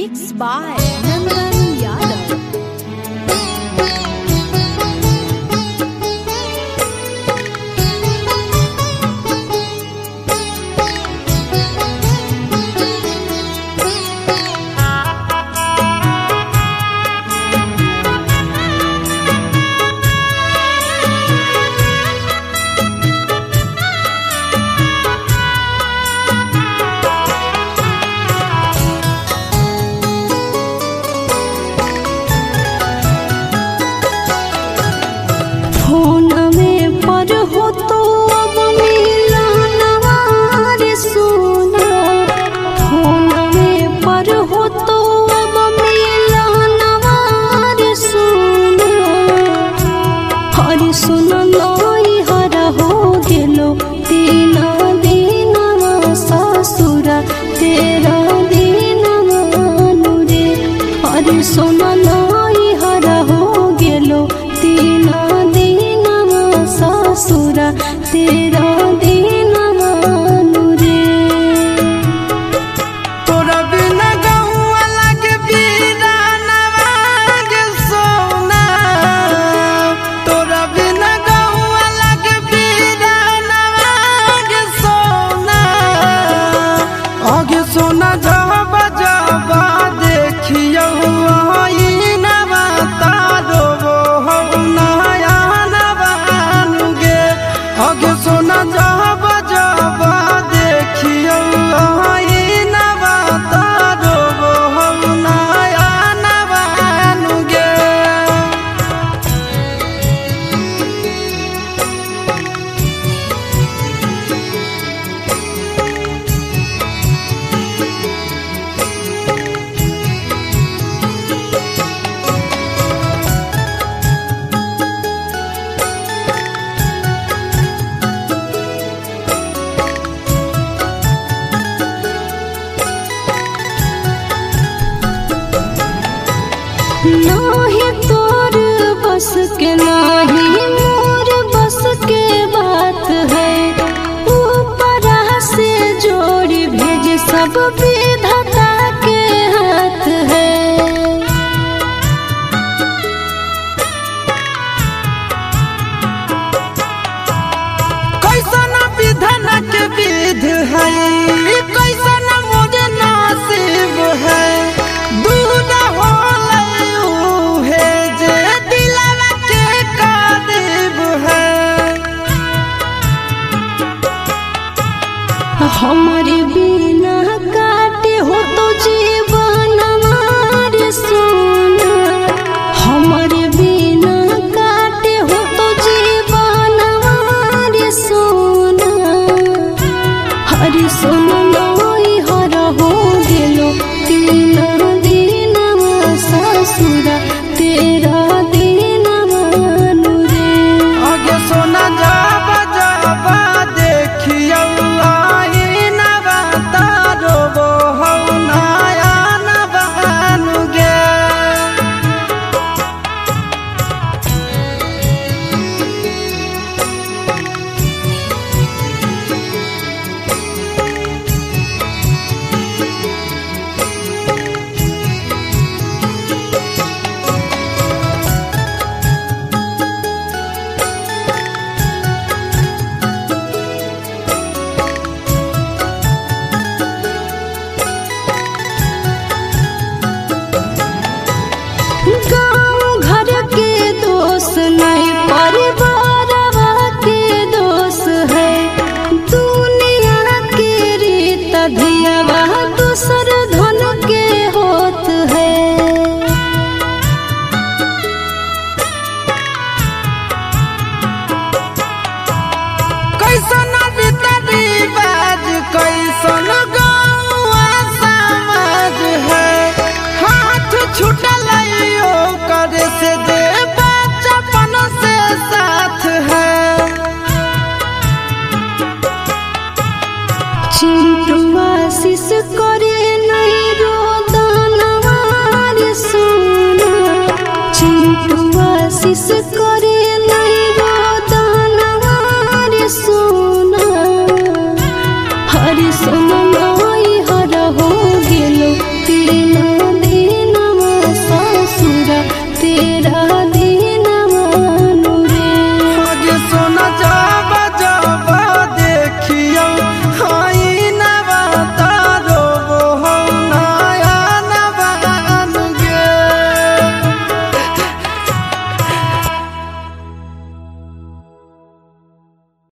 Mixed by Nandan Yadav. सोना लाई हरा हो गेलो तीना दीना ससुरा तेरा दीना मानु रे। तोरा बिना गौआ लागे बीरानवा गे सोना, तोरा बिना गौआ लागे बीरानवा गे सोना। आगे सोना जाबा जाबा देखियो सोना जाबा जाबा देखियो नवा तारो हम नया नवानुगे। नाही तोर बस के नाही मोर बस के बात है, ऊपर से जोड़ी भेज सब विधाता के हाथ है। कैसन विधान के विध है, कैसन मोर नसीब है। हम